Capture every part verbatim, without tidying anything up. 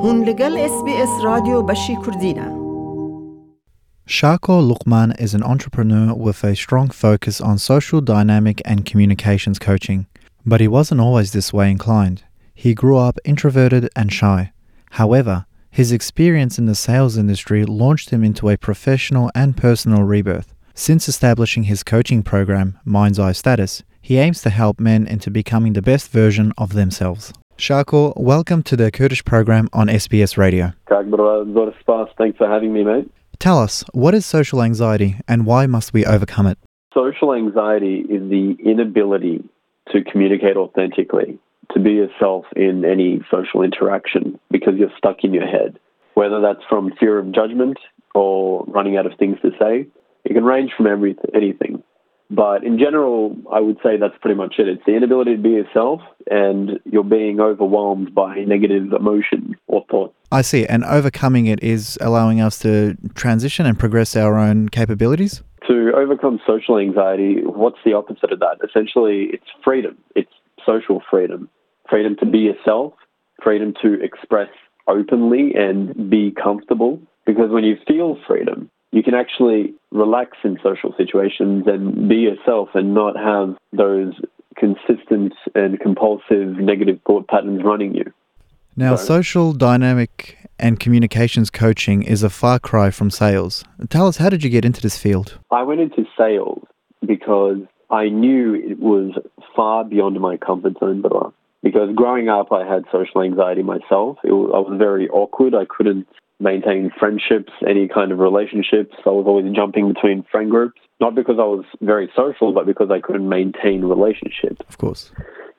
هون لگل اس بی اس رادیو بشی کردینه. Sharko Luqman is an entrepreneur with a strong focus on social dynamic and communications coaching, but he wasn't always this way inclined. He grew up introverted and shy. However, his experience in the sales industry launched him into a professional and personal rebirth. Since establishing his coaching program, Mind's Eye Status, he aims to help men into becoming the best version of themselves. Sharko, welcome to the Kurdish program on S B S Radio. Thanks for having me, mate. Tell us, what is social anxiety and why must we overcome it? Social anxiety is the inability to communicate authentically, to be yourself in any social interaction because you're stuck in your head. Whether that's from fear of judgment or running out of things to say, it can range from every, anything. But in general, I would say that's pretty much it. It's the inability to be yourself and you're being overwhelmed by negative emotion or thought. I see. And overcoming it is allowing us to transition and progress our own capabilities? To overcome social anxiety, what's the opposite of that? Essentially, it's freedom. It's social freedom. Freedom to be yourself, freedom to express openly and be comfortable. Because when you feel freedom, you can actually relax in social situations and be yourself and not have those consistent and compulsive negative thought patterns running you. Now, So- social dynamic and communications coaching is a far cry from sales. Tell us, how did you get into this field? I went into sales because I knew it was far beyond my comfort zone. But because growing up, I had social anxiety myself. It was, I was very awkward. I couldn't maintain friendships, any kind of relationships. I was always jumping between friend groups, not because I was very social, but because I couldn't maintain relationships. Of course.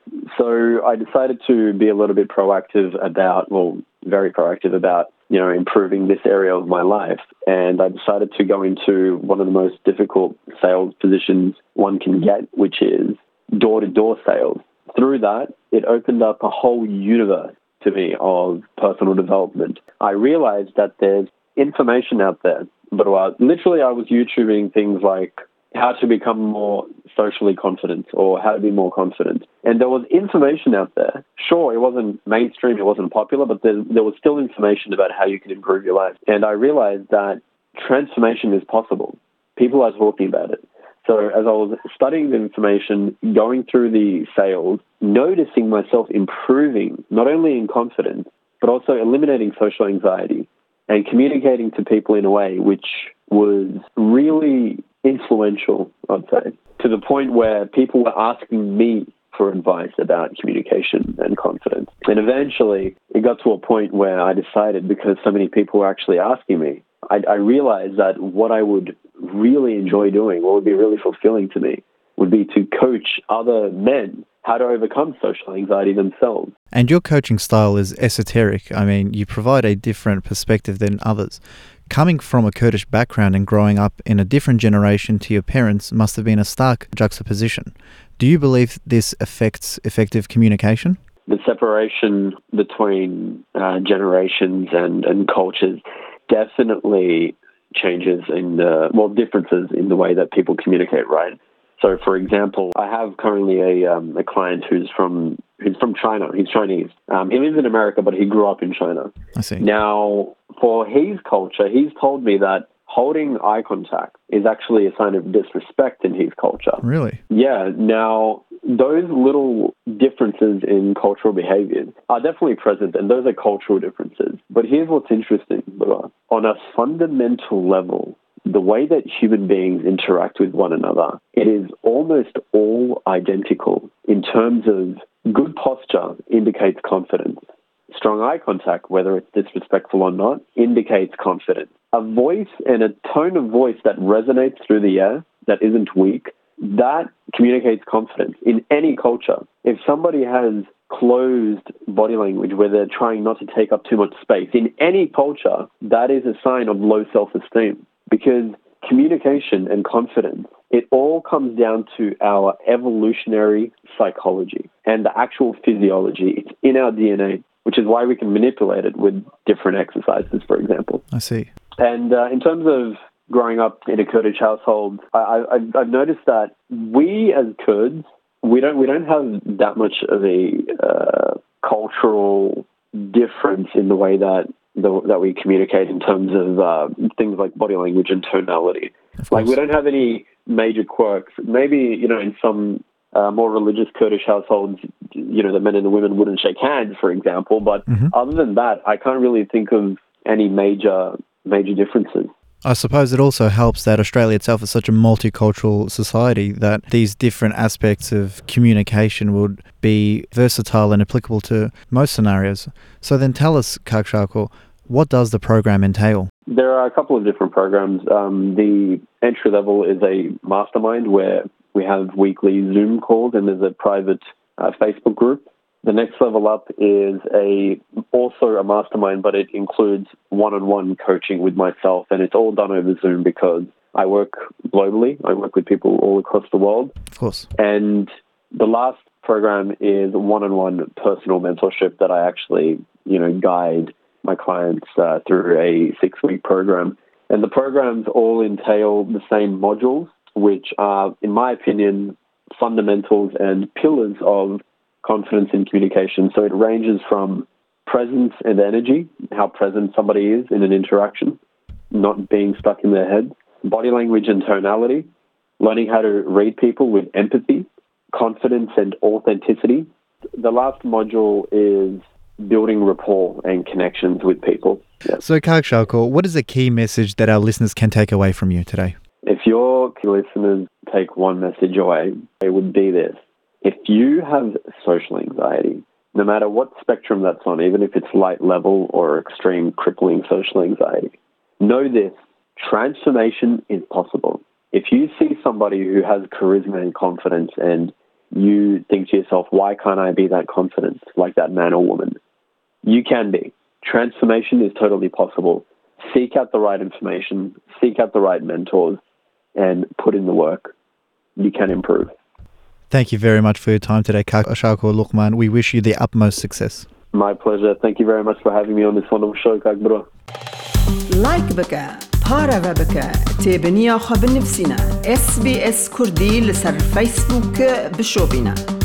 So I decided to be a little bit proactive about, well, very proactive about, you know, improving this area of my life. And I decided to go into one of the most difficult sales positions one can get, which is door-to-door sales. Through that, it opened up a whole universe to me of personal development. I realized that there's information out there, but uh, literally I was YouTubing things like how to become more socially confident or how to be more confident. And there was information out there. Sure, it wasn't mainstream, it wasn't popular, but there, there was still information about how you can improve your life. And I realized that transformation is possible. People are talking about it. So as I was studying the information, going through the sales, noticing myself improving, not only in confidence, but also eliminating social anxiety and communicating to people in a way which was really influential, I'd say, to the point where people were asking me for advice about communication and confidence. And eventually it got to a point where I decided, because so many people were actually asking me, I, I realized that what I would really enjoy doing, what would be really fulfilling to me, would be to coach other men how to overcome social anxiety themselves. And your coaching style is esoteric. I mean, you provide a different perspective than others. Coming from a Kurdish background and growing up in a different generation to your parents must have been a stark juxtaposition. Do you believe this affects effective communication? The separation between uh, generations and, and cultures definitely changes in the, well, differences in the way that people communicate, right? So, for example, I have currently a um, a client who's from who's from China. He's Chinese. Um, he lives in America, but he grew up in China. I see. Now, for his culture, he's told me that holding eye contact is actually a sign of disrespect in his culture. Really? Yeah. Now, those little differences in cultural behaviors are definitely present, and those are cultural differences. But here's what's interesting, Bala. On a fundamental level, the way that human beings interact with one another, it is almost all identical in terms of good posture indicates confidence. Strong eye contact, whether it's disrespectful or not, indicates confidence. A voice and a tone of voice that resonates through the air, that isn't weak, that communicates confidence in any culture. If somebody has closed body language where they're trying not to take up too much space, in any culture, that is a sign of low self-esteem. Because communication and confidence, it all comes down to our evolutionary psychology and the actual physiology. It's in our D N A, which is why we can manipulate it with different exercises, for example. I see. And uh, in terms of growing up in a Kurdish household, I, I, I've noticed that we as Kurds, we don't we don't have that much of a uh, cultural difference in the way that the, that we communicate in terms of uh, things like body language and tonality. Like, we don't have any major quirks. Maybe, you know, in some uh, more religious Kurdish households, you know, the men and the women wouldn't shake hands, for example. But mm-hmm. other than that, I can't really think of any major major differences. I suppose it also helps that Australia itself is such a multicultural society that these different aspects of communication would be versatile and applicable to most scenarios. So then tell us, Kak Shako, what does the program entail? There are a couple of different programs. Um, the entry level is a mastermind where we have weekly Zoom calls and there's a private uh, Facebook group. The next level up is a also a mastermind, but it includes one-on-one coaching with myself, and it's all done over Zoom because I work globally. I work with people all across the world. Of course. And the last program is one-on-one personal mentorship that I actually, you know, guide my clients uh, through a six-week program. And the programs all entail the same modules, which are, in my opinion, fundamentals and pillars of confidence in communication. So it ranges from presence and energy, how present somebody is in an interaction, not being stuck in their head, body language and tonality, learning how to read people with empathy, confidence and authenticity. The last module is building rapport and connections with people. Yeah. So, Kak Shako, what is the key message that our listeners can take away from you today? If your listeners take one message away, it would be this. If you have social anxiety, no matter what spectrum that's on, even if it's light level or extreme crippling social anxiety, know this, transformation is possible. If you see somebody who has charisma and confidence and you think to yourself, why can't I be that confident like that man or woman? You can be. Transformation is totally possible. Seek out the right information, seek out the right mentors, and put in the work. You can improve. Thank you very much for your time today, Kak Shako Luqman. We wish you the utmost success. My pleasure. Thank you very much for having me on this wonderful show, Kak Bro. لايك بك بارا بك تابنيا خبر نفسنا اس بي اس كردي لسر فيسبوك بشوبنا